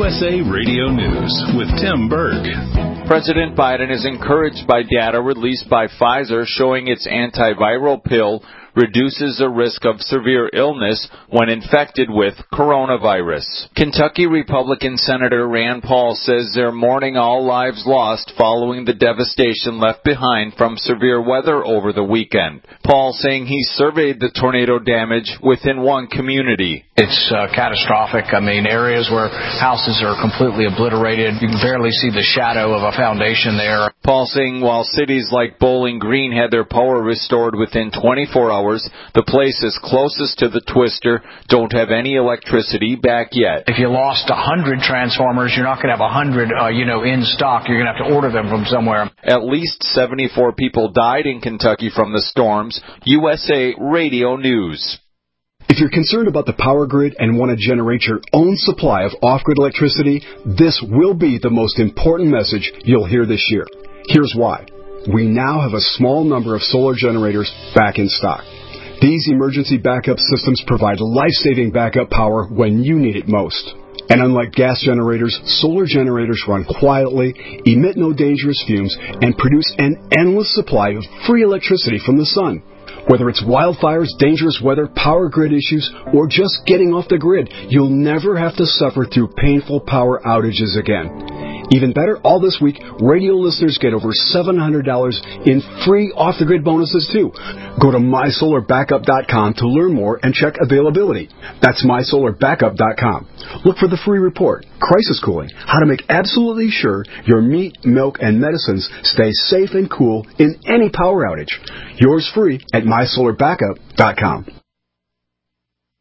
USA Radio News with Tim Berg. President Biden is encouraged by data released by Pfizer showing its antiviral pill reduces the risk of severe illness when infected with coronavirus. Kentucky Republican Senator Rand Paul says they're mourning all lives lost following the devastation left behind from severe weather over the weekend. Paul saying he surveyed the tornado damage within one community. It's catastrophic. I mean, areas where houses are completely obliterated. You can barely see the shadow of a foundation there. Paul saying while cities like Bowling Green had their power restored within 24 hours, the places closest to the twister don't have any electricity back yet. If you lost 100 transformers, you're not going to have 100, in stock. You're going to have to order them from somewhere. At least 74 people died in Kentucky from the storms. USA Radio News. If you're concerned about the power grid and want to generate your own supply of off-grid electricity, this will be the most important message you'll hear this year. Here's why. We now have a small number of solar generators back in stock. These emergency backup systems provide life-saving backup power when you need it most. And unlike gas generators, solar generators run quietly, emit no dangerous fumes, and produce an endless supply of free electricity from the sun. Whether it's wildfires, dangerous weather, power grid issues, or just getting off the grid, you'll never have to suffer through painful power outages again. Even better, all this week, radio listeners get over $700 in free off-the-grid bonuses, too. Go to MySolarBackup.com to learn more and check availability. That's MySolarBackup.com. Look for the free report, Crisis Cooling, how to make absolutely sure your meat, milk, and medicines stay safe and cool in any power outage. Yours free at MySolarBackup.com.